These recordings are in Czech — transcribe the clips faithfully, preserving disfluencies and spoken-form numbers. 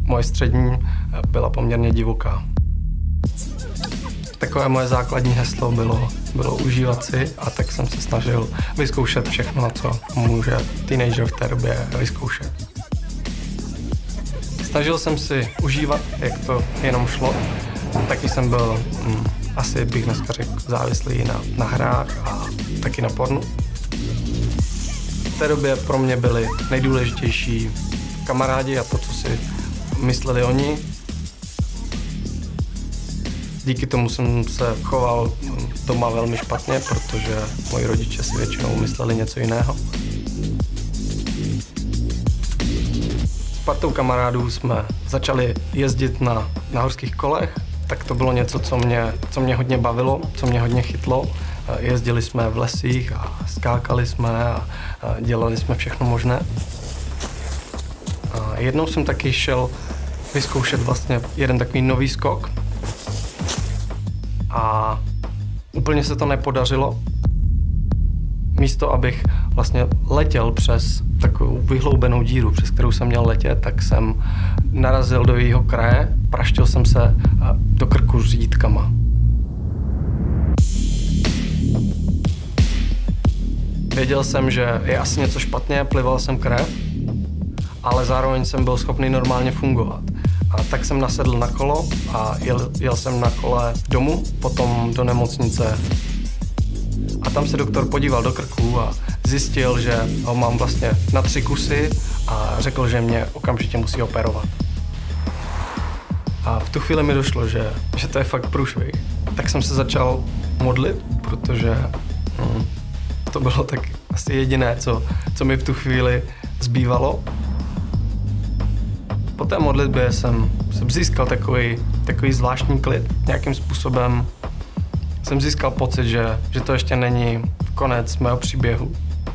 moje střední byla poměrně divoká. Takové moje základní heslo bylo, bylo užívat si, a tak jsem se snažil vyzkoušet všechno, co může teenager v té době vyzkoušet. Snažil jsem si užívat, jak to jenom šlo. Taky jsem byl, hm, asi bych dneska řekl, závislý na, na hrách a taky na pornu. V té době pro mě byli nejdůležitější kamarádi a to, co si mysleli oni. Díky tomu jsem se choval doma velmi špatně, protože moji rodiče si většinou mysleli něco jiného. S partou kamarádů jsme začali jezdit na, na horských kolech, tak to bylo něco, co mě, co mě hodně bavilo, co mě hodně chytlo. Jezdili jsme v lesích a skákali jsme a dělali jsme všechno možné. A jednou jsem taky šel vyzkoušet vlastně jeden takový nový skok. A úplně se to nepodařilo. Místo, abych vlastně letěl přes takovou vyhloubenou díru, přes kterou jsem měl letět, tak jsem narazil do jejího kraje, praštil jsem se do krku řídkama. Věděl jsem, že je asi něco špatně, plival jsem krev, ale zároveň jsem byl schopný normálně fungovat. A tak jsem nasedl na kolo a jel, jel jsem na kole domů, potom do nemocnice. A tam se doktor podíval do krku a zjistil, že ho mám vlastně na tři kusy a řekl, že mě okamžitě musí operovat. A v tu chvíli mi došlo, že, že to je fakt průšvih. Tak jsem se začal modlit, protože hm, to bylo tak asi jediné, co, co mi v tu chvíli zbývalo. Po té modlitbě jsem, jsem získal takový, takový zvláštní klid. Nějakým způsobem jsem získal pocit, že, že to ještě není konec mého příběhu.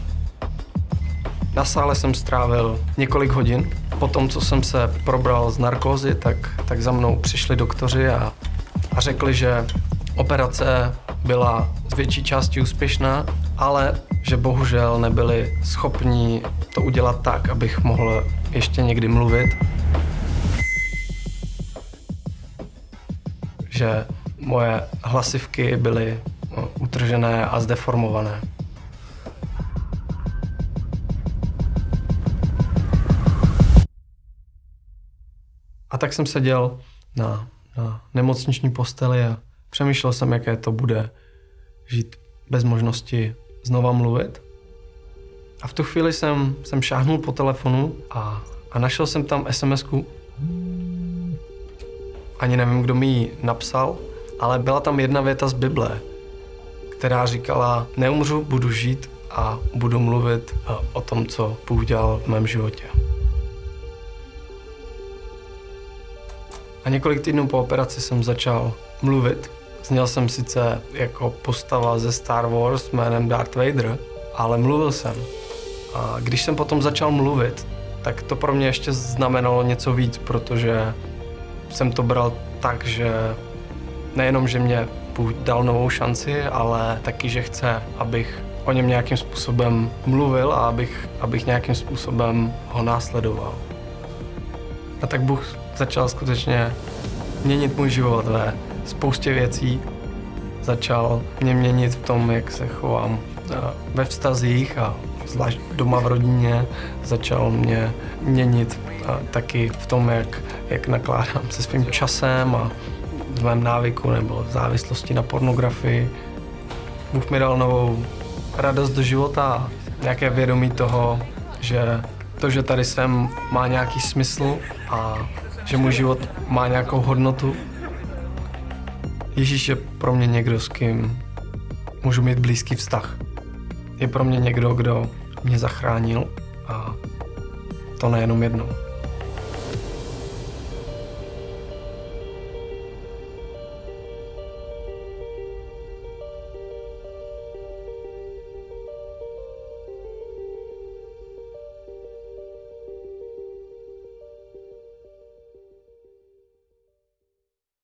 Na sále jsem strávil několik hodin. Po tom, co jsem se probral z narkózy, tak, tak za mnou přišli doktoři a, a řekli, že operace byla z větší části úspěšná, ale že bohužel nebyli schopni to udělat tak, abych mohl ještě někdy mluvit. Že moje hlasivky byly utržené a zdeformované. A tak jsem seděl na, na nemocniční posteli a přemýšlel jsem, jaké to bude žít bez možnosti znova mluvit. A v tu chvíli jsem, jsem šáhnul po telefonu a, a našel jsem tam es em esku. Ani nevím, kdo mi ji napsal, ale byla tam jedna věta z Bible, která říkala: neumřu, budu žít a budu mluvit o tom, co Bůh dělal v mém životě. A několik týdnů po operaci jsem začal mluvit. Zněl jsem sice jako postava ze Star Wars jménem Darth Vader, ale mluvil jsem. A když jsem potom začal mluvit, tak to pro mě ještě znamenalo něco víc, protože jsem to bral tak, že nejenom, že mě Bůh dal novou šanci, ale taky, že chce, abych o něm nějakým způsobem mluvil a abych, abych nějakým způsobem ho následoval. A tak Bůh začal skutečně měnit můj život ve spoustě věcí. Začal mě měnit v tom, jak se chovám ve vztazích a zvlášť doma v rodině. Začal mě měnit taky v tom, jak, jak nakládám se svým časem a v mém návyku nebo závislosti na pornografii. Bůh mi dal novou radost do života a nějaké vědomí toho, že to, že tady jsem, má nějaký smysl a že můj život má nějakou hodnotu. Ježíš je pro mě někdo, s kým můžu mít blízký vztah. Je pro mě někdo, kdo mě zachránil a to nejenom jednou.